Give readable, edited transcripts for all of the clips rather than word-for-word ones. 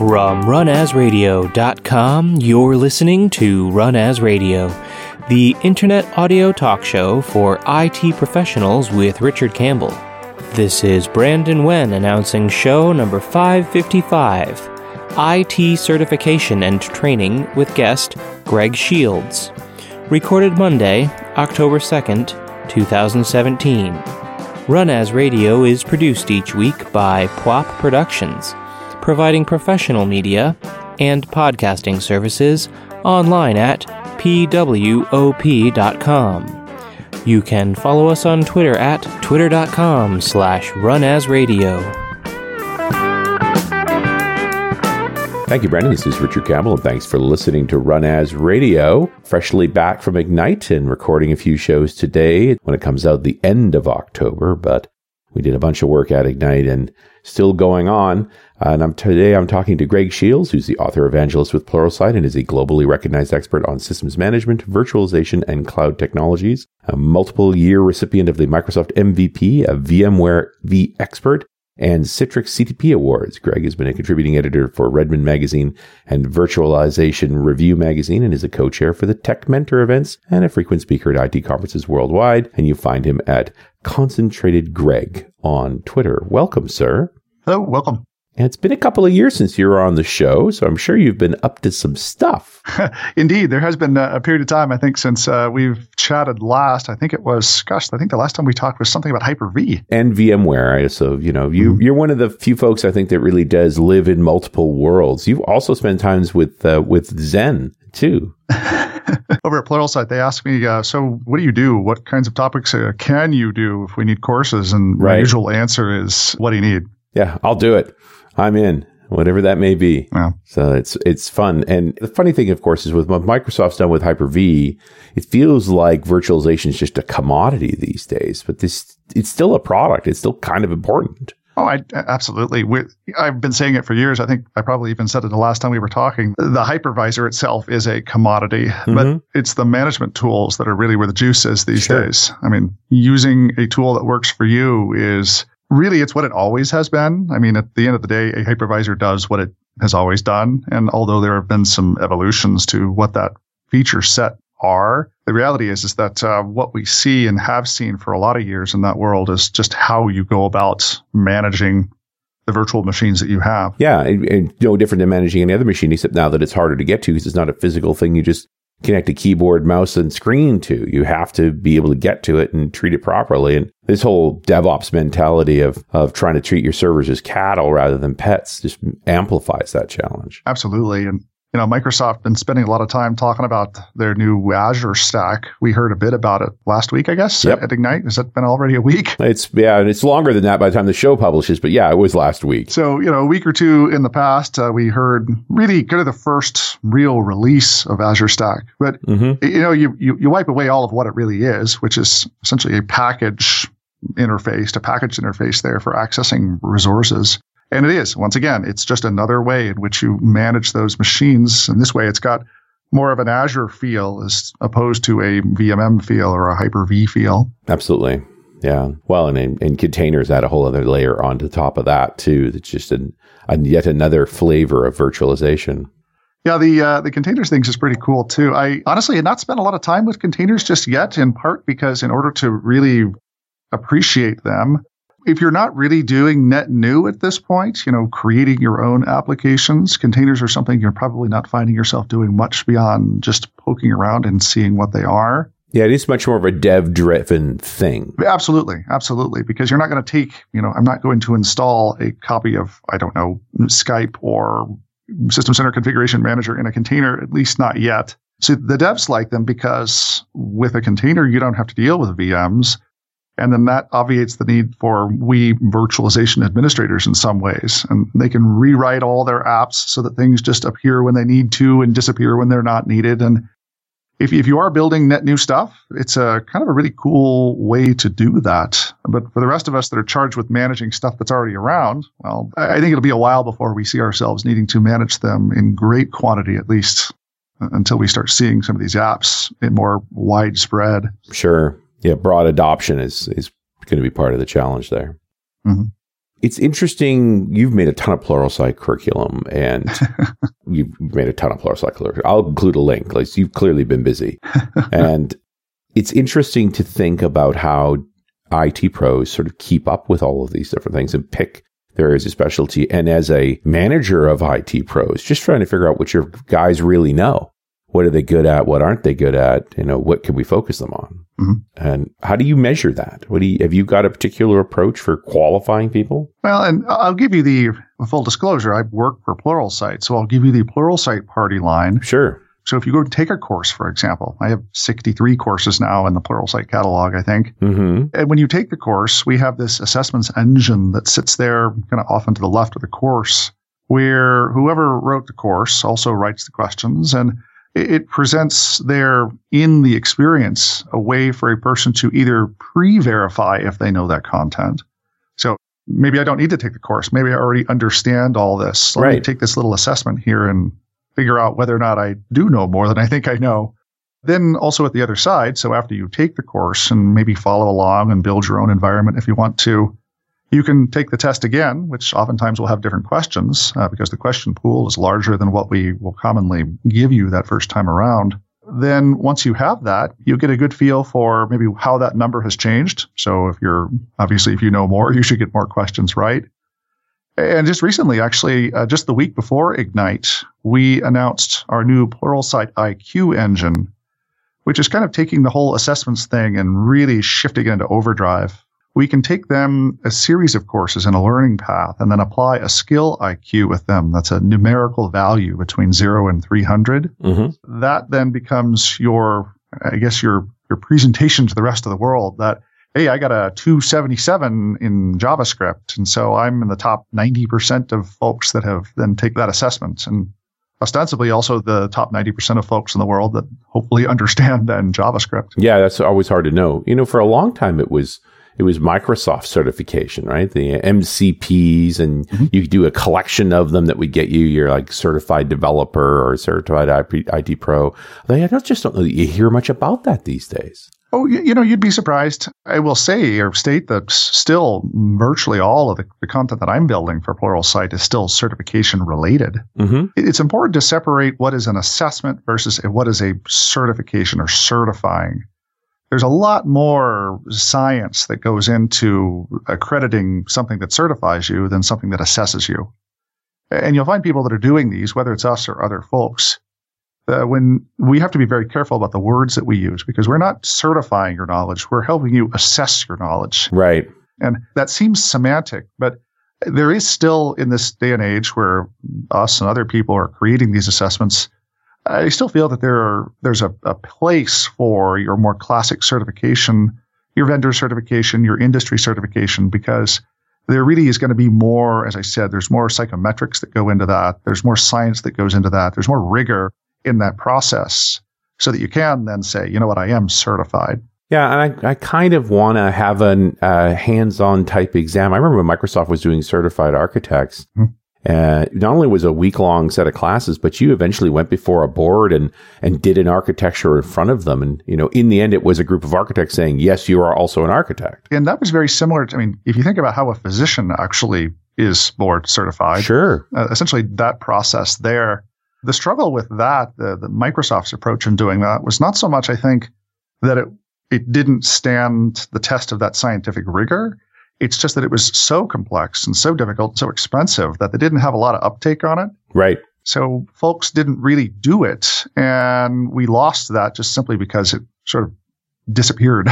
From runasradio.com, you're listening to Run As Radio, the internet audio talk show for IT professionals with Richard Campbell. This is Brandon Wen announcing show number 555, IT Certification and Training with guest Greg Shields. Recorded Monday, October 2nd, 2017. Run As Radio is produced each week by PWOP Productions, providing professional media and podcasting services online at pwop.com. You can follow us on Twitter at twitter.com/runasradio. Thank you, Brandon. This is Richard Campbell, and thanks for listening to Run As Radio. Freshly back from Ignite and recording a few shows today when it comes out the end of October, but we did a bunch of work at Ignite and still going on. And today I'm talking to Greg Shields, who's the author Evangelist with Pluralsight and is a globally recognized expert on systems management, virtualization, and cloud technologies. A multiple-year recipient of the Microsoft MVP, a VMware vExpert, and Citrix CTP Awards. Greg has been a contributing editor for Redmond Magazine and Virtualization Review Magazine and is a co-chair for the Tech Mentor events and a frequent speaker at IT conferences worldwide. And you find him at Concentrated Greg on Twitter. Welcome, sir. Hello, welcome. And it's been a couple of years since you were on the show, so I'm sure you've been up to some stuff. Indeed. There has been a period of time, I think, since we've chatted last. I think it was, I think the last time we talked was something about Hyper-V. And VMware. So, you're one of the few folks, I think, that really does live in multiple worlds. You've also spent times with Zen, too. Over at Pluralsight, they asked me, so what do you do? What kinds of topics can you do if we need courses? And my usual answer is, what do you need? Yeah, I'll do it. I'm in, whatever that may be. Yeah. So it's fun. And the funny thing, of course, is with what Microsoft's done with Hyper-V, it feels like virtualization is just a commodity these days. But it's still a product. It's still kind of important. Oh, absolutely. I've been saying it for years. I think I probably even said it the last time we were talking. The hypervisor itself is a commodity, but it's the management tools that are really where the juice is these days. I mean, using a tool that works for you is really, it's what it always has been. I mean, at the end of the day, a hypervisor does what it has always done. And although there have been some evolutions to what that feature set are, the reality is that what we see and have seen for a lot of years in that world is just how you go about managing the virtual machines that you have. Yeah, and no different than managing any other machine, except now that it's harder to get to because it's not a physical thing you just connect a keyboard, mouse, and screen to. You have to be able to get to it and treat it properly. And this whole DevOps mentality of trying to treat your servers as cattle rather than pets just amplifies that challenge. Absolutely. And Microsoft been spending a lot of time talking about their new Azure stack. We heard a bit about it last week, I guess, at Ignite. Has that been already a week? It's longer than that by the time the show publishes, but yeah, it was last week. So, a week or two in the past, we heard really kind of the first real release of Azure Stack. But, you wipe away all of what it really is, which is essentially a package interface there for accessing resources. And it is, once again, it's just another way in which you manage those machines. And this way, it's got more of an Azure feel as opposed to a VMM feel or a Hyper-V feel. Absolutely. Yeah. Well, and containers add a whole other layer on the top of that, too. It's just yet another flavor of virtualization. Yeah, the containers thing is pretty cool, too. I honestly had not spent a lot of time with containers just yet, in part because in order to really appreciate them, if you're not really doing net new at this point, creating your own applications, containers are something you're probably not finding yourself doing much beyond just poking around and seeing what they are. Yeah, it is much more of a dev-driven thing. Absolutely. Absolutely. Because you're not going to take, I'm not going to install a copy of, Skype or System Center Configuration Manager in a container, at least not yet. So the devs like them because with a container, you don't have to deal with VMs. And then that obviates the need for virtualization administrators in some ways. And they can rewrite all their apps so that things just appear when they need to and disappear when they're not needed. And if you are building net new stuff, it's a kind of a really cool way to do that. But for the rest of us that are charged with managing stuff that's already around, well, I think it'll be a while before we see ourselves needing to manage them in great quantity, at least until we start seeing some of these apps in more widespread. Sure. Yeah, broad adoption is going to be part of the challenge there. Mm-hmm. It's interesting. You've made a ton of Pluralsight curriculum, and you've made a ton of Pluralsight curriculum. I'll include a link. Like, you've clearly been busy. And it's interesting to think about how IT pros sort of keep up with all of these different things and pick their areas of specialty. And as a manager of IT pros, just trying to figure out what your guys really know. What are they good at? What aren't they good at? What can we focus them on? Mm-hmm. And how do you measure that? Have you got a particular approach for qualifying people? Well, and I'll give you the full disclosure. I work for Pluralsight, so I'll give you the Pluralsight party line. Sure. So if you go take a course, for example, I have 63 courses now in the Pluralsight catalog, I think. Mm-hmm. And when you take the course, we have this assessments engine that sits there kind of off and to the left of the course, where whoever wrote the course also writes the questions, and it presents there in the experience a way for a person to either pre-verify if they know that content. So maybe I don't need to take the course. Maybe I already understand all this. Let me take this little assessment here and figure out whether or not I do know more than I think I know. Then also at the other side, so after you take the course and maybe follow along and build your own environment if you want to, you can take the test again, which oftentimes will have different questions because the question pool is larger than what we will commonly give you that first time around. Then once you have that, you get a good feel for maybe how that number has changed. So if you know more, you should get more questions right. And just recently, actually, just the week before Ignite, we announced our new Pluralsight IQ engine, which is kind of taking the whole assessments thing and really shifting it into overdrive. We can take them a series of courses in a learning path and then apply a skill IQ with them. That's a numerical value between 0 and 300. Mm-hmm. That then becomes your presentation to the rest of the world that, hey, I got a 277 in JavaScript. And so I'm in the top 90% of folks that have then take that assessment. And ostensibly also the top 90% of folks in the world that hopefully understand then JavaScript. Yeah, that's always hard to know. For a long time it was Microsoft certification, right? The MCPs, and you do a collection of them that would get you your like certified developer or certified IT pro. I just don't know that you hear much about that these days. Oh, you'd be surprised. I will say or state that still virtually all of the content that I'm building for Pluralsight is still certification related. Mm-hmm. It's important to separate what is an assessment versus what is a certification or certifying. There's a lot more science that goes into accrediting something that certifies you than something that assesses you. And you'll find people that are doing these, whether it's us or other folks, when we have to be very careful about the words that we use, because we're not certifying your knowledge. We're helping you assess your knowledge. Right. And that seems semantic, but there is still in this day and age where us and other people are creating these assessments, I still feel that there's a place for your more classic certification, your vendor certification, your industry certification, because there really is going to be more, as I said, there's more psychometrics that go into that. There's more science that goes into that. There's more rigor in that process so that you can then say, you know what, I am certified. Yeah, and I kind of want to have a hands-on type exam. I remember when Microsoft was doing certified architects. Mm-hmm. Not only was a week-long set of classes, but you eventually went before a board and did an architecture in front of them. And, in the end, it was a group of architects saying, yes, you are also an architect. And that was very similar to, if you think about how a physician actually is board certified. Sure. Essentially, that process there. The struggle with that, the Microsoft's approach in doing that was not so much, I think, that it didn't stand the test of that scientific rigor. It's just that it was so complex and so difficult, and so expensive that they didn't have a lot of uptake on it. Right. So folks didn't really do it. And we lost that just simply because it sort of disappeared.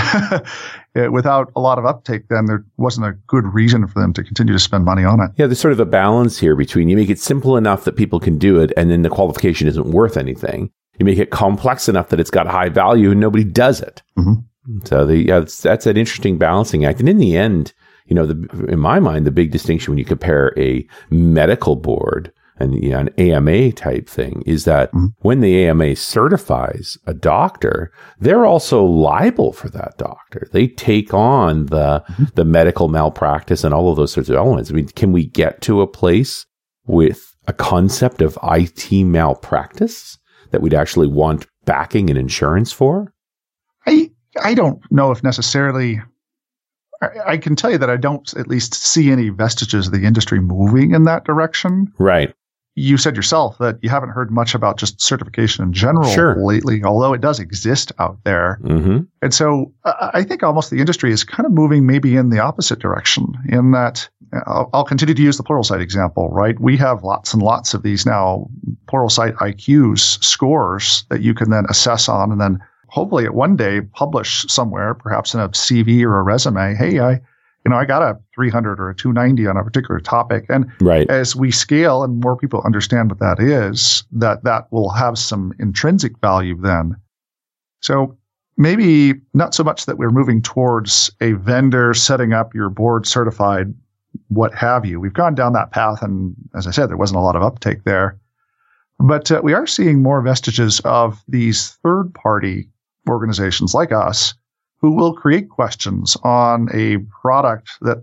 Without a lot of uptake, then there wasn't a good reason for them to continue to spend money on it. Yeah, there's sort of a balance here between you make it simple enough that people can do it, and then the qualification isn't worth anything. You make it complex enough that it's got high value and nobody does it. Mm-hmm. So that's an interesting balancing act. And in the end, in my mind, the big distinction when you compare a medical board and an AMA type thing is that when the AMA certifies a doctor, they're also liable for that doctor. They take on the medical malpractice and all of those sorts of elements. Can we get to a place with a concept of IT malpractice that we'd actually want backing and insurance for? I don't know if necessarily. I can tell you that I don't at least see any vestiges of the industry moving in that direction. Right. You said yourself that you haven't heard much about just certification in general lately, although it does exist out there. Mm-hmm. And so I think almost the industry is kind of moving maybe in the opposite direction in that I'll continue to use the Pluralsight example, right? We have lots and lots of these now Pluralsight IQs scores that you can then assess on and then hopefully at one day publish somewhere, perhaps in a CV or a resume. Hey, I got a 300 or a 290 on a particular topic. And as we scale and more people understand what that is, that will have some intrinsic value then. So maybe not so much that we're moving towards a vendor setting up your board certified, what have you. We've gone down that path. And as I said, there wasn't a lot of uptake there. But we are seeing more vestiges of these third party organizations like us who will create questions on a product that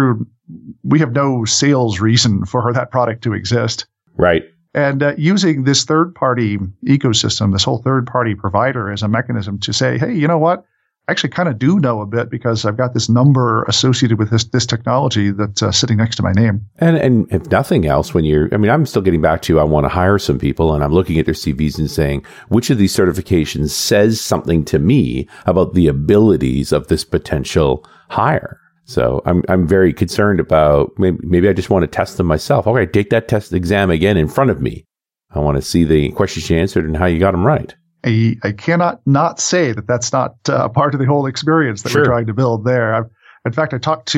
we have no sales reason for that product to exist. Right. And using this third-party ecosystem, this whole third-party provider as a mechanism to say, hey, you know what? I actually kind of do know a bit because I've got this number associated with this technology that's sitting next to my name. And if nothing else, I'm still getting back to, I want to hire some people and I'm looking at their CVs and saying, which of these certifications says something to me about the abilities of this potential hire? So I'm very concerned about, maybe I just want to test them myself. Okay, take that test exam again in front of me. I want to see the questions you answered and how you got them right. I cannot not say that that's not part of the whole experience that we're trying to build there. In fact,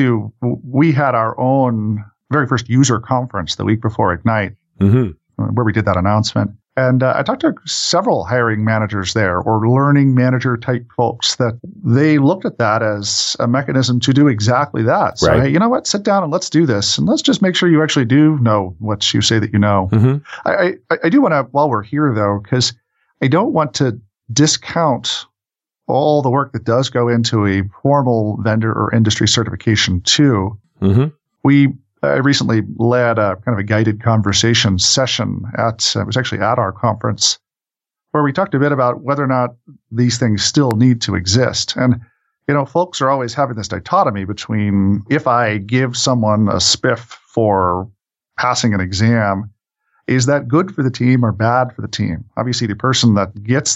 we had our own very first user conference the week before Ignite, where we did that announcement. And I talked to several hiring managers there or learning manager type folks that they looked at that as a mechanism to do exactly that. So, hey, you know what? Sit down and let's do this. And let's just make sure you actually do know what you say that you know. Mm-hmm. I do want to, while we're here though, because I don't want to discount all the work that does go into a formal vendor or industry certification too. Mm-hmm. I recently led a kind of a guided conversation session it was actually at our conference where we talked a bit about whether or not these things still need to exist. And, folks are always having this dichotomy between if I give someone a spiff for passing an exam, is that good for the team or bad for the team? Obviously, the person that gets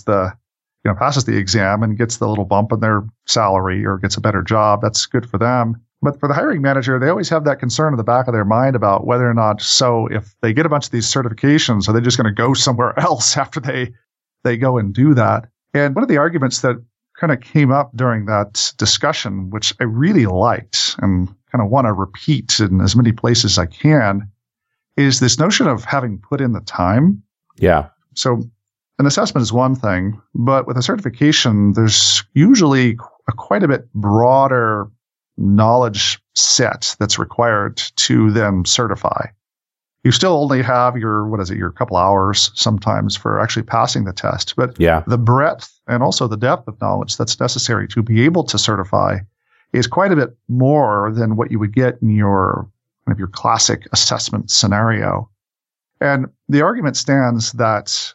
passes the exam and gets the little bump in their salary or gets a better job, that's good for them. But for the hiring manager, they always have that concern in the back of their mind about whether or not, so if they get a bunch of these certifications, are they just going to go somewhere else after they go and do that? And one of the arguments that kind of came up during that discussion, which I really liked and kind of want to repeat in as many places as I can, is this notion of having put in the time. Yeah. So an assessment is one thing, but with a certification, there's usually quite a bit broader knowledge set that's required to then certify. You still only have your couple hours sometimes for actually passing the test, but the breadth and also the depth of knowledge that's necessary to be able to certify is quite a bit more than what you would get in your classic assessment scenario. And the argument stands that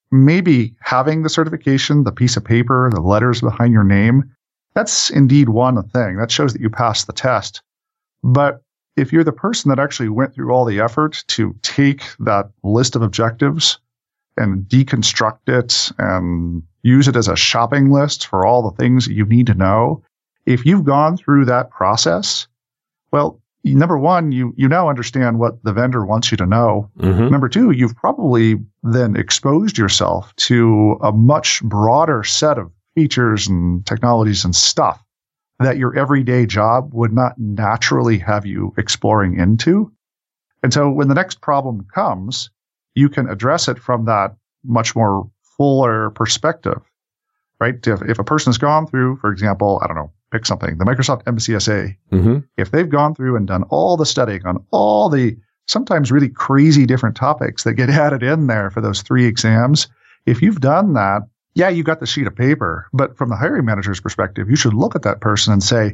maybe having the certification, the piece of paper, the letters behind your name, that's indeed one thing. That shows that you passed the test. But if you're the person that actually went through all the effort to take that list of objectives and deconstruct it and use it as a shopping list for all the things that you need to know, if you've gone through that process, well, number one, you now understand what the vendor wants you to know. Mm-hmm. Number two, you've probably then exposed yourself to a much broader set of features and technologies and stuff that your everyday job would not naturally have you exploring into. And so when the next problem comes, you can address it from that much more fuller perspective, right? If a person has gone through, for example, pick something, the Microsoft MCSA, mm-hmm. if they've gone through and done all the studying on all the sometimes really crazy different topics that get added in there for those 3 exams, if you've done that, you got the sheet of paper, but from the hiring manager's perspective, you should look at that person and say,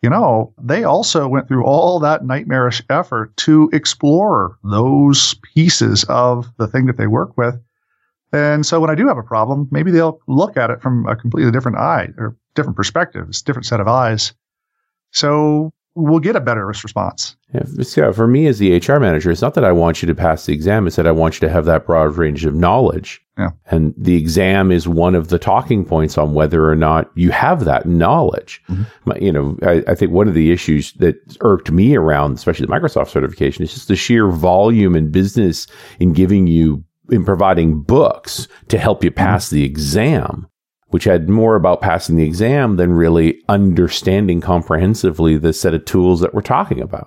they also went through all that nightmarish effort to explore those pieces of the thing that they work with. And so when I do have a problem, maybe they'll look at it from a completely different eye or different perspective. It's a different set of eyes. So we'll get a better response. Yeah, for me as the HR manager, it's not that I want you to pass the exam, it's that I want you to have that broad range of knowledge. Yeah. And the exam is one of the talking points on whether or not you have that knowledge. I think one of the issues that irked me around, especially the Microsoft certification, is just the sheer volume in business in providing books to help you pass the exam, which had more about passing the exam than really understanding comprehensively the set of tools that we're talking about.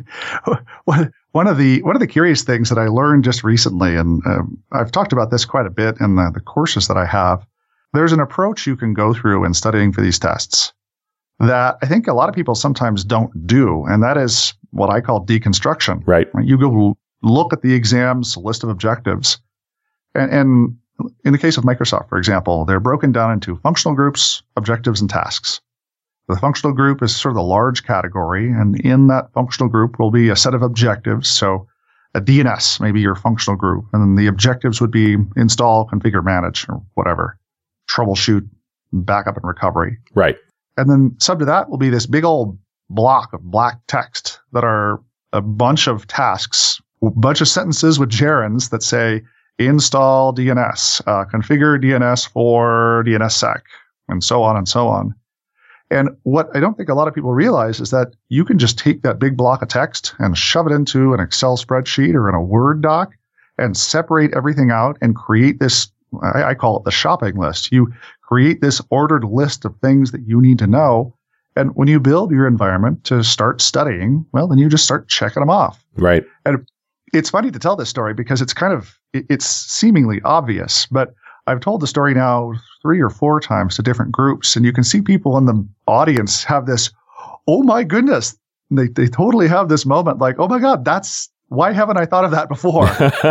One of the curious things that I learned just recently, and I've talked about this quite a bit in the courses that I have, there's an approach you can go through in studying for these tests that I think a lot of people sometimes don't do, and that is what I call deconstruction. Right. You go look at the exam's list of objectives, and in the case of Microsoft, for example, they're broken down into functional groups, objectives, and tasks. The functional group is sort of the large category, and in that functional group will be a set of objectives. So a DNS may be your functional group, and then the objectives would be install, configure, manage, or whatever, troubleshoot, backup, and recovery. Right. And then sub to that will be this big old block of black text that are a bunch of tasks, a bunch of sentences with gerunds that say, install DNS, configure DNS for DNSSEC, and so on and so on. And what I don't think a lot of people realize is that you can just take that big block of text and shove it into an Excel spreadsheet or in a Word doc and separate everything out and create this, I call it the shopping list. You create this ordered list of things that you need to know. And when you build your environment to start studying, well, then you just start checking them off. Right. And it's funny to tell this story because it's seemingly obvious, but I've told the story now 3 or 4 times to different groups, and you can see people in the audience have this, oh my goodness, they totally have this moment like, oh my God, why haven't I thought of that before?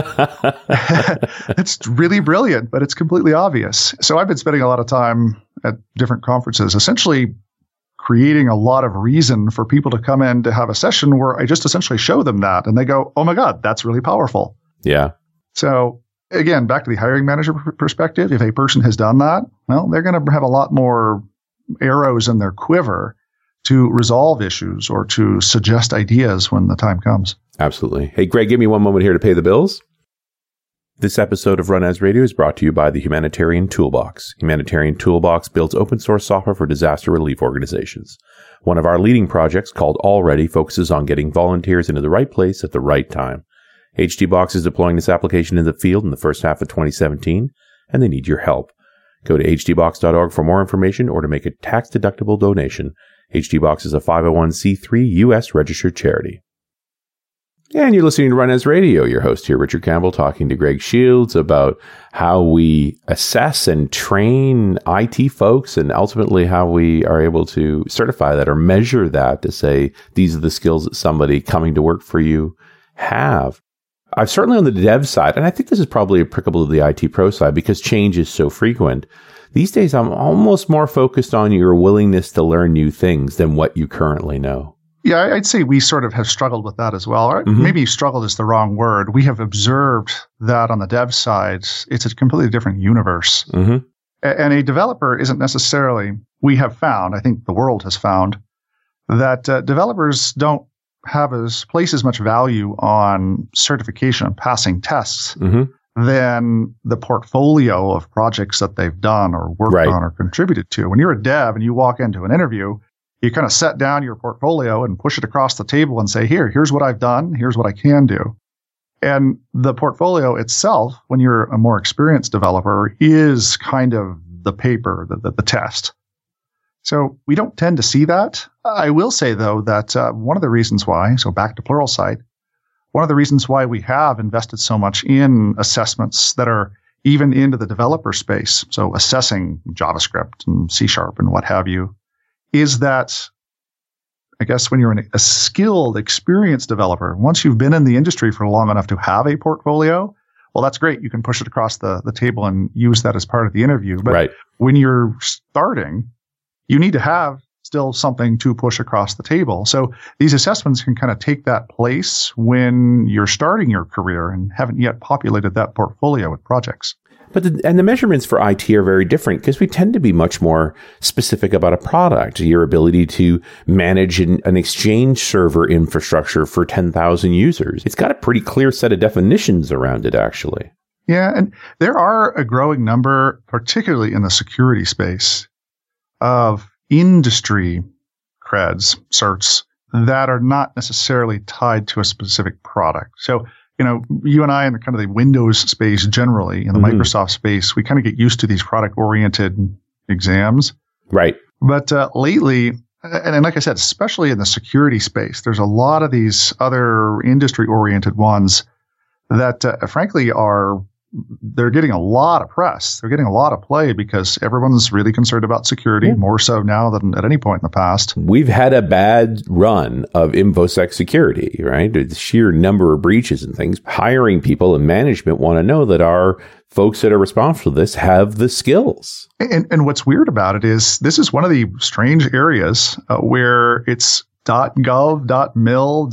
It's really brilliant, but it's completely obvious. So I've been spending a lot of time at different conferences, essentially creating a lot of reason for people to come in to have a session where I just essentially show them that, and they go, oh my God, that's really powerful. Yeah. So again, back to the hiring manager perspective, if a person has done that, well, they're going to have a lot more arrows in their quiver to resolve issues or to suggest ideas when the time comes. Absolutely. Hey, Greg, give me one moment here to pay the bills. This episode of Run As Radio is brought to you by the Humanitarian Toolbox. Humanitarian Toolbox builds open source software for disaster relief organizations. One of our leading projects, called Already, focuses on getting volunteers into the right place at the right time. HTBox is deploying this application in the field in the first half of 2017, and they need your help. Go to hdbox.org for more information or to make a tax-deductible donation. HTBox is a 501c3 U.S. registered charity. And you're listening to Run As Radio. Your host here, Richard Campbell, talking to Greg Shields about how we assess and train IT folks and ultimately how we are able to certify that or measure that to say these are the skills that somebody coming to work for you have. I've certainly on the dev side, and I think this is probably applicable to the IT pro side because change is so frequent. These days, I'm almost more focused on your willingness to learn new things than what you currently know. Yeah, I'd say we sort of have struggled with that as well. Or maybe struggled is the wrong word. We have observed that on the dev side, it's a completely different universe. And a developer isn't necessarily, we have found, I think the world has found, that developers don't place as much value on certification and passing tests than the portfolio of projects that they've done or worked on or contributed to. When you're a dev and you walk into an interview, you kind of set down your portfolio and push it across the table and say, here's what I've done. Here's what I can do. And the portfolio itself, when you're a more experienced developer, is kind of the paper, the test. So we don't tend to see that. I will say, though, that one of the reasons why, so back to Pluralsight, one of the reasons why we have invested so much in assessments that are even into the developer space, so assessing JavaScript and C# and what have you, is that I guess when you're a skilled, experienced developer, once you've been in the industry for long enough to have a portfolio, well, that's great. You can push it across the table and use that as part of the interview. But when you're starting, you need to have still something to push across the table. So these assessments can kind of take that place when you're starting your career and haven't yet populated that portfolio with projects. But the measurements for IT are very different because we tend to be much more specific about a product. Your ability to manage an Exchange server infrastructure for 10,000 users. It's got a pretty clear set of definitions around it, actually. Yeah, and there are a growing number, particularly in the security space, of industry creds, certs, that are not necessarily tied to a specific product. So, you and I in kind of the Windows space generally, in the Microsoft space, we kind of get used to these product-oriented exams. Right. But lately, and like I said, especially in the security space, there's a lot of these other industry-oriented ones that, frankly, they're getting a lot of press. They're getting a lot of play because everyone's really concerned about security, more so now than at any point in the past. We've had a bad run of InfoSec security, right? The sheer number of breaches and things. Hiring people and management want to know that our folks that are responsible for this have the skills. And what's weird about it is this is one of the strange areas where it's .gov, .mil,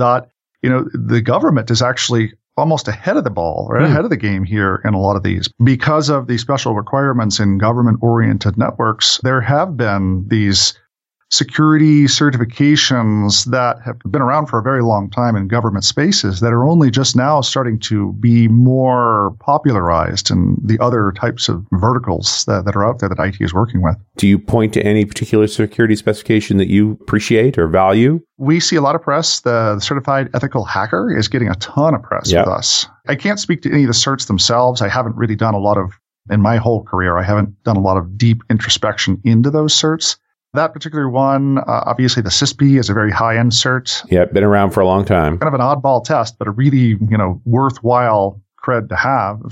the government is actually almost ahead of the ball, right? Ahead of the game here in a lot of these. Because of the special requirements in government-oriented networks, there have been these security certifications that have been around for a very long time in government spaces that are only just now starting to be more popularized in the other types of verticals that are out there that IT is working with. Do you point to any particular security specification that you appreciate or value? We see a lot of press. The Certified Ethical Hacker is getting a ton of press with us. I can't speak to any of the certs themselves. I haven't really done in my whole career, I haven't done a lot of deep introspection into those certs. That particular one, obviously the CISSP is a very high-end cert. Yeah, been around for a long time. Kind of an oddball test, but a really, worthwhile cert to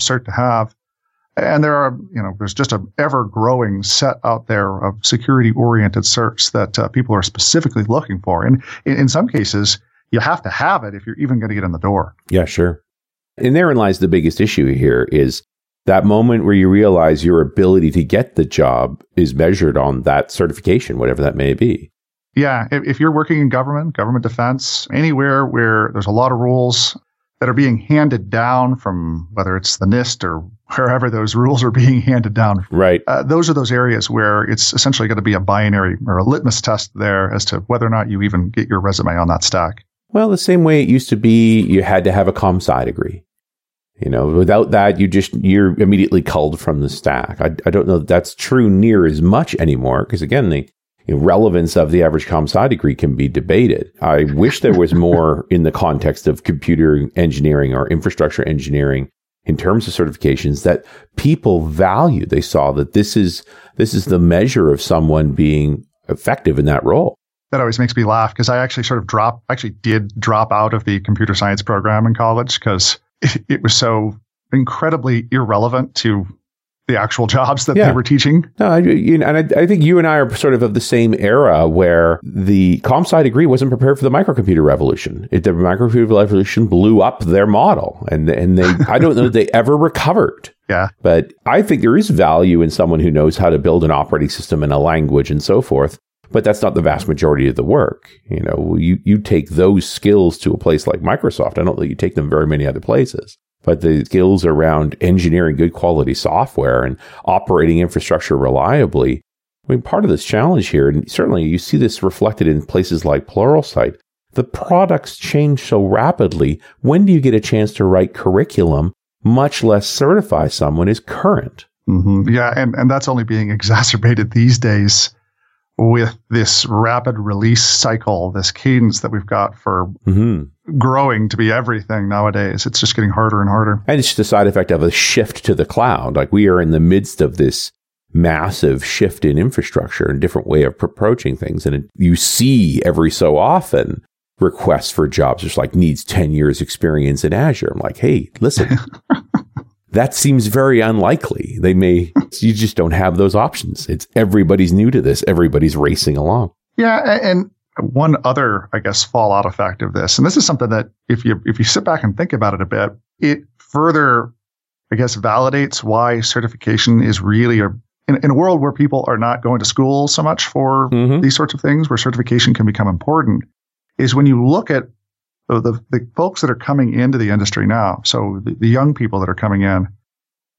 have. And there are, there's just an ever-growing set out there of security-oriented certs that people are specifically looking for. And in some cases, you have to have it if you're even going to get in the door. Yeah, sure. And therein lies the biggest issue here is that moment where you realize your ability to get the job is measured on that certification, whatever that may be. Yeah. If you're working in government defense, anywhere where there's a lot of rules that are being handed down from whether it's the NIST or wherever those rules are being handed down. Right. Those are those areas where it's essentially going to be a binary or a litmus test there as to whether or not you even get your resume on that stack. Well, the same way it used to be, you had to have a comp-sci degree. Without that, you're immediately culled from the stack. I don't know that that's true near as much anymore because, again, the relevance of the average comp-sci degree can be debated. I wish there was more in the context of computer engineering or infrastructure engineering in terms of certifications that people value. They saw that this is the measure of someone being effective in that role. That always makes me laugh because I actually did drop out of the computer science program in college because it was so incredibly irrelevant to the actual jobs that they were teaching. No, I think you and I are sort of the same era where the comp-sci degree wasn't prepared for the microcomputer revolution. The microcomputer revolution blew up their model, and they I don't know that they ever recovered. Yeah. But I think there is value in someone who knows how to build an operating system and a language and so forth. But that's not the vast majority of the work. You take those skills to a place like Microsoft. I don't think you take them very many other places. But the skills around engineering good quality software and operating infrastructure reliably, part of this challenge here, and certainly you see this reflected in places like Pluralsight, the products change so rapidly. When do you get a chance to write curriculum, much less certify someone as current? Mm-hmm. Yeah, and that's only being exacerbated these days with this rapid release cycle, this cadence that we've got for growing to be everything nowadays. It's just getting harder and harder. And it's just a side effect of a shift to the cloud. Like we are in the midst of this massive shift in infrastructure and different way of approaching things. And you see every so often requests for jobs just like needs 10 years experience in Azure. I'm like, hey, listen. That seems very unlikely. You just don't have those options. It's everybody's new to this. Everybody's racing along. Yeah. And one other, I guess, fallout effect of this, and this is something that if you sit back and think about it a bit, it further, I guess, validates why certification is really in a world where people are not going to school so much for these sorts of things, where certification can become important, is when you look at the folks that are coming into the industry now, so the young people that are coming in,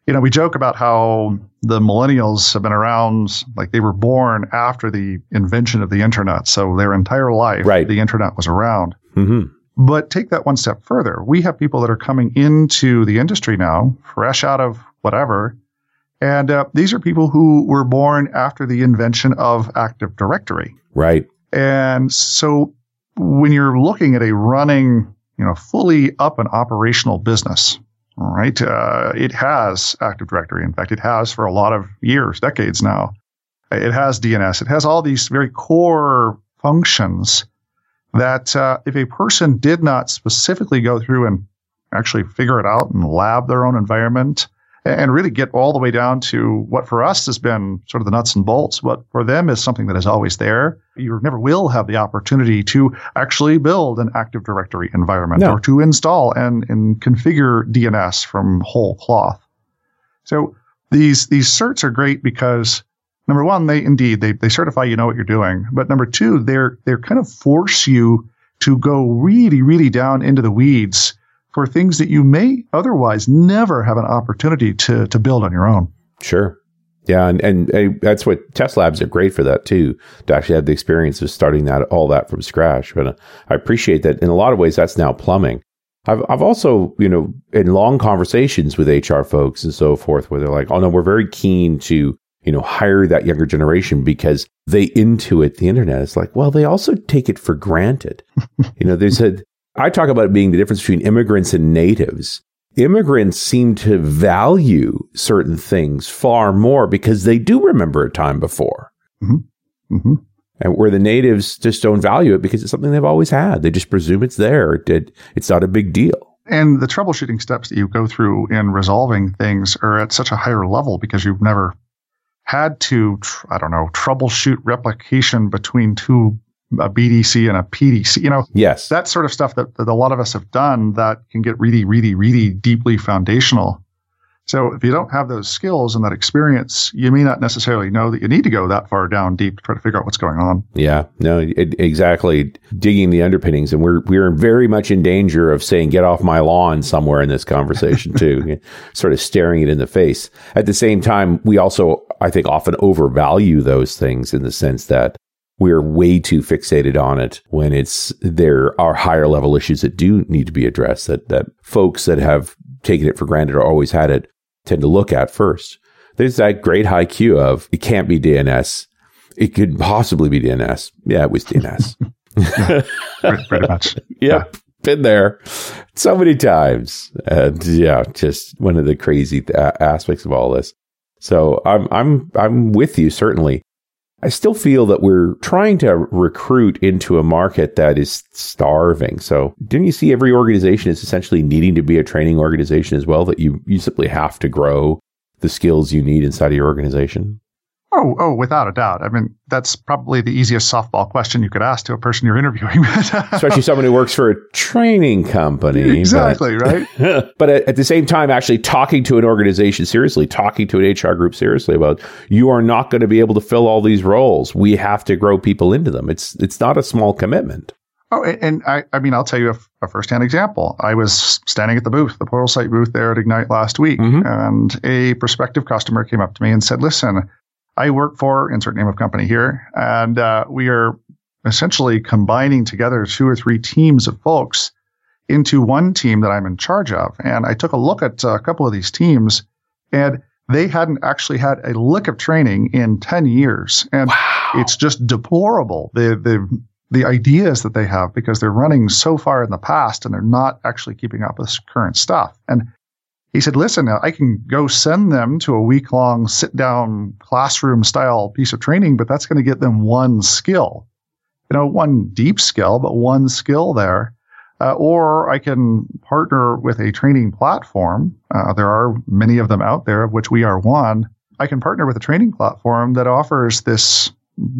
We joke about how the millennials have been around, like they were born after the invention of the internet. So their entire life, the internet was around. Mm-hmm. But take that one step further. We have people that are coming into the industry now, fresh out of whatever. And these are people who were born after the invention of Active Directory. Right. And so when you're looking at a running, fully up and operational business, right, it has Active Directory. In fact, it has for a lot of years, decades now. It has DNS. It has all these very core functions that if a person did not specifically go through and actually figure it out and lab their own environment and really get all the way down to what for us has been sort of the nuts and bolts, what for them is something that is always there, you never will have the opportunity to actually build an Active Directory environment or to install and configure DNS from whole cloth. So these certs are great because number one, they certify you know what you're doing. But number two, they're kind of force you to go really, really down into the weeds for things that you may otherwise never have an opportunity to build on your own. Sure. Yeah. And that's what test labs are great for that too, to actually have the experience of starting all that from scratch. But I appreciate that in a lot of ways, that's now plumbing. I've also, in long conversations with HR folks and so forth, where they're like, oh no, we're very keen to, hire that younger generation because they intuit the internet. It's like, well, they also take it for granted. I talk about it being the difference between immigrants and natives. Immigrants seem to value certain things far more because they do remember a time before. Mm-hmm. Mm-hmm. And where the natives just don't value it because it's something they've always had. They just presume it's there. It's not a big deal. And the troubleshooting steps that you go through in resolving things are at such a higher level because you've never had to, troubleshoot replication between a BDC and a PDC. Yes, that sort of stuff that a lot of us have done that can get really, really, really deeply foundational. So if you don't have those skills and that experience, you may not necessarily know that you need to go that far down deep to try to figure out what's going on. Yeah, no, exactly. Digging the underpinnings. And we're very much in danger of saying, get off my lawn somewhere in this conversation too, sort of staring it in the face. At the same time, we also, I think, often overvalue those things in the sense that we're way too fixated on it when there are higher level issues that do need to be addressed that folks that have taken it for granted or always had it tend to look at first. There's that great high cue of it can't be DNS. It could possibly be DNS. Yeah, it was DNS. Pretty much. Yeah, been there so many times. And yeah, just one of the crazy aspects of all this. So I'm with you, certainly. I still feel that we're trying to recruit into a market that is starving. So didn't you see every organization is essentially needing to be a training organization as well, that you simply have to grow the skills you need inside of your organization? Oh, without a doubt. I mean, that's probably the easiest softball question you could ask to a person you're interviewing. Especially someone who works for a training company. Exactly, right? But at the same time, actually talking to an organization seriously, talking to an HR group seriously about, you are not going to be able to fill all these roles. We have to grow people into them. It's not a small commitment. Oh, and I mean, I'll tell you a firsthand example. I was standing at the Pluralsight booth there at Ignite last week, and a prospective customer came up to me and said, listen, I work for insert name of company here, and we are essentially combining together 2 or 3 teams of folks into one team that I'm in charge of. And I took a look at a couple of these teams, and they hadn't actually had a lick of training in 10 years. And It's just deplorable, the ideas that they have, because they're running so far in the past and they're not actually keeping up with current stuff. And he said, listen, I can go send them to a week-long sit-down classroom-style piece of training, but that's going to get them one skill. One deep skill, but one skill there. Or I can partner with a training platform. There are many of them out there, of which we are one. I can partner with a training platform that offers this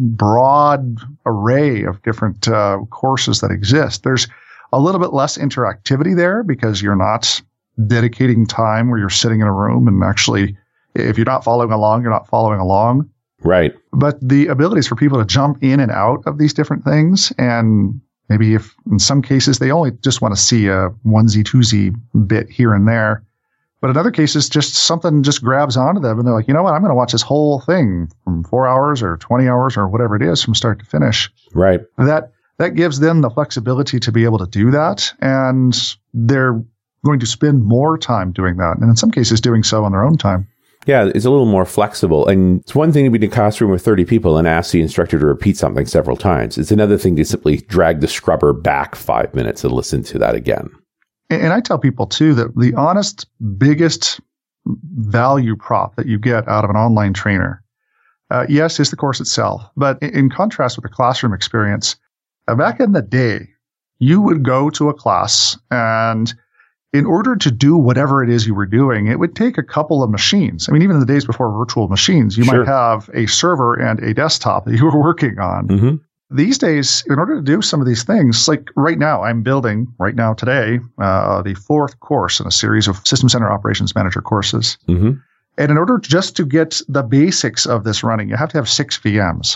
broad array of different courses that exist. There's a little bit less interactivity there because you're not dedicating time where you're sitting in a room and actually, if you're not following along, you're not following along. Right. But the abilities for people to jump in and out of these different things, and maybe if in some cases they only just want to see a onesie twosie bit here and there, But in other cases, just something just grabs onto them and they're like, you know what, I'm going to watch this whole thing from 4 hours or 20 hours or whatever it is from start to finish. Right. That gives them the flexibility to be able to do that. And they're going to spend more time doing that. And in some cases, doing so on their own time. Yeah, it's a little more flexible. And it's one thing to be in a classroom with 30 people and ask the instructor to repeat something several times. It's another thing to simply drag the scrubber back 5 minutes and listen to that again. And I tell people, too, that the honest, biggest value prop that you get out of an online trainer, yes, is the course itself. But in contrast with the classroom experience, back in the day, you would go to a class and in order to do whatever it is you were doing, it would take a couple of machines. I mean, even in the days before virtual machines, you might have a server and a desktop that you were working on. Mm-hmm. These days, in order to do some of these things, like right now, I'm building today, the 4th course in a series of System Center Operations Manager courses. Mm-hmm. And in order just to get the basics of this running, you have to have 6 VMs.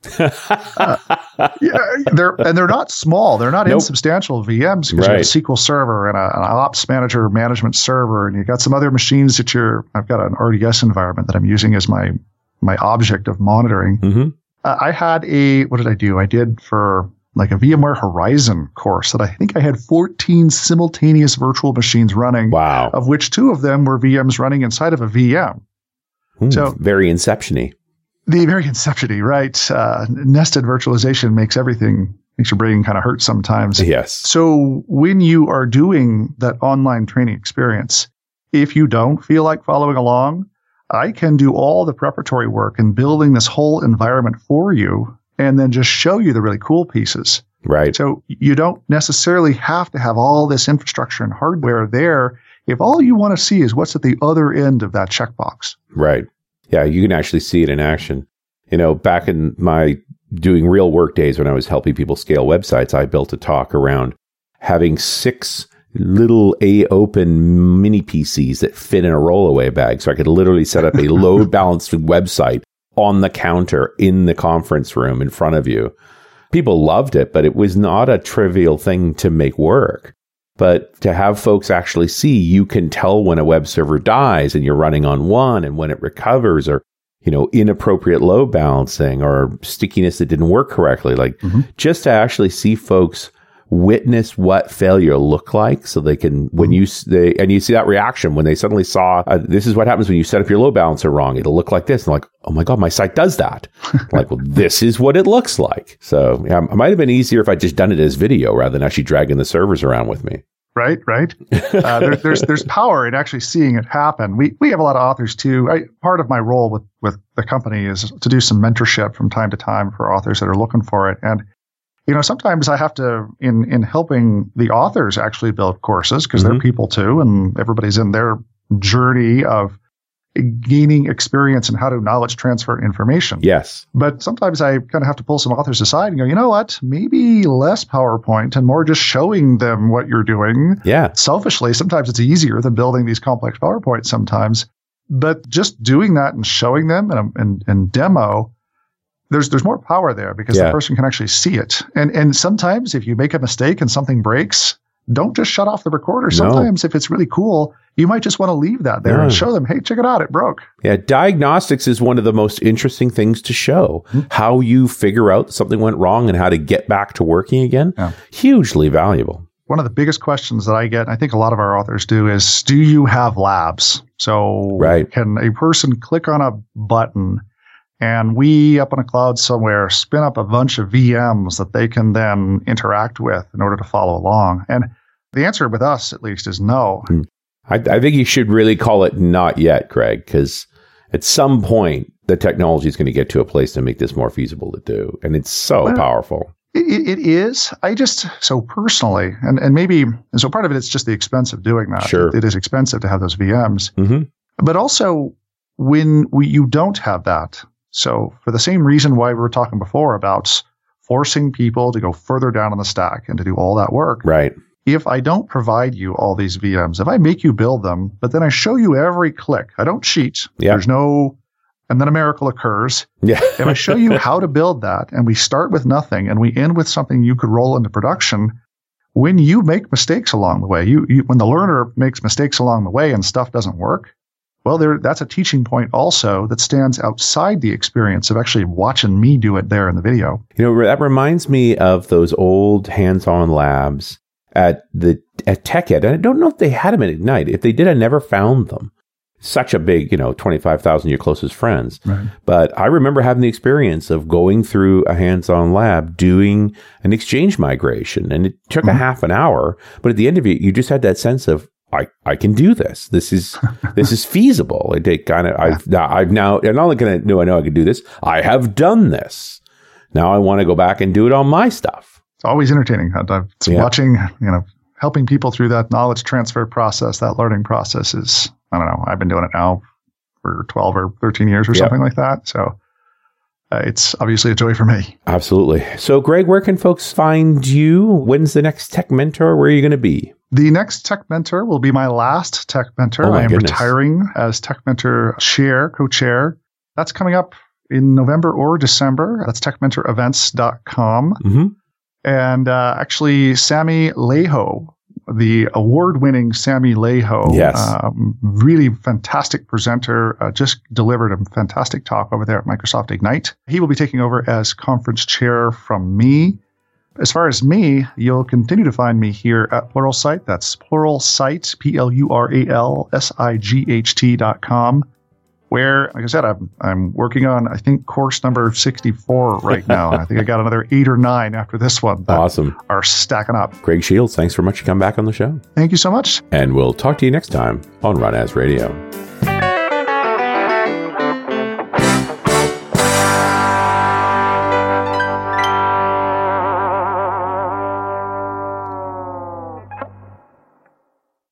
They're not small. They're not insubstantial VMs because you have a SQL server and an ops manager management server, and you got some other machines that I've got an RDS environment that I'm using as my object of monitoring. Mm-hmm. I had what did I do? I did for like a VMware Horizon course that I think I had 14 simultaneous virtual machines running. Wow. Of which 2 of them were VMs running inside of a VM. So very Inception-y. The very Inception-y, right? Nested virtualization makes your brain kind of hurt sometimes. Yes. So when you are doing that online training experience, if you don't feel like following along, I can do all the preparatory work and building this whole environment for you and then just show you the really cool pieces. Right. So you don't necessarily have to have all this infrastructure and hardware there if all you want to see is what's at the other end of that checkbox. Right. Yeah, you can actually see it in action. You know, back in my doing real work days when I was helping people scale websites, I built a talk around having 6 little open mini PCs that fit in a rollaway bag. So I could literally set up a load balanced website on the counter in the conference room in front of you. People loved it, but it was not a trivial thing to make work. But to have folks actually see, you can tell when a web server dies and you're running on one and when it recovers, or, you know, inappropriate load balancing or stickiness that didn't work correctly. Like just to actually see folks witness what failure looked like so they can, when you see that reaction when they suddenly saw, this is what happens when you set up your load balancer wrong. It'll look like this. And like, oh my God, my site does that. Like, well, this is what it looks like. So yeah, it might have been easier if I just done it as video rather than actually dragging the servers around with me. Right. There's power in actually seeing it happen. We have a lot of authors too. Part of my role with the company is to do some mentorship from time to time for authors that are looking for it. And, you know, sometimes I have to, in helping the authors actually build courses, because they're people too, and everybody's in their journey of gaining experience in how to knowledge transfer information. Yes. But sometimes I kind of have to pull some authors aside and go, you know what, maybe less PowerPoint and more just showing them what you're doing. Yeah. Selfishly, sometimes it's easier than building these complex PowerPoints sometimes. But just doing that and showing them and demo, there's more power there because the person can actually see it. And sometimes if you make a mistake and something breaks, don't just shut off the recorder. Sometimes if it's really cool, you might just want to leave that there and show them, hey, check it out, it broke. Yeah, diagnostics is one of the most interesting things to show. How you figure out something went wrong and how to get back to working again. Yeah. Hugely valuable. One of the biggest questions that I get, and I think a lot of our authors do, is do you have labs? So can a person click on a button and we up on a cloud somewhere spin up a bunch of VMs that they can then interact with in order to follow along? And the answer with us, at least, is no. I think you should really call it not yet, Greg, because at some point, the technology is going to get to a place to make this more feasible to do. And it's so powerful. It is. So personally, so part of it is just the expense of doing that. Sure. It is expensive to have those VMs. But also, when you don't have that, so for the same reason why we were talking before about forcing people to go further down on the stack and to do all that work. Right. If I don't provide you all these VMs, if I make you build them, but then I show you every click, I don't cheat. Yeah. There's no, and then a miracle occurs. Yeah. If I show you how to build that and we start with nothing and we end with something you could roll into production, when you make mistakes along the way, when the learner makes mistakes along the way and stuff doesn't work, well, that's a teaching point also that stands outside the experience of actually watching me do it there in the video. That reminds me of those old hands-on labs at Tech Ed. And I don't know if they had them at Ignite. If they did, I never found them. Such a big, 25,000 of your closest friends. Right. But I remember having the experience of going through a hands-on lab, doing an Exchange migration. And it took a half an hour. But at the end of it, you just had that sense of, I can do this. This is feasible. I've now, and not only can I know I can do this, I have done this. Now I want to go back and do it on my stuff. It's always entertaining. It's watching, helping people through that knowledge transfer process, that learning process is, I don't know, I've been doing it now for 12 or 13 years or something like that. So it's obviously a joy for me. Absolutely. So Greg, where can folks find you? When's the next Tech Mentor? Where are you going to be? The next Tech Mentor will be my last Tech Mentor. I am retiring as Tech Mentor co-chair. That's coming up in November or December. That's techmentorevents.com. Mm-hmm. And actually, Sammy Leho, the award-winning Sammy Leho, really fantastic presenter, just delivered a fantastic talk over there at Microsoft Ignite. He will be taking over as conference chair from me. As far as me, you'll continue to find me here at Pluralsight. That's Pluralsight, Pluralsight.com, where, like I said, I'm working on, I think, course number 64 right now. And I think I got another 8 or 9 after this one that awesome. Are stacking up. Greg Shields, thanks very much for coming back on the show. Thank you so much. And we'll talk to you next time on Run As Radio.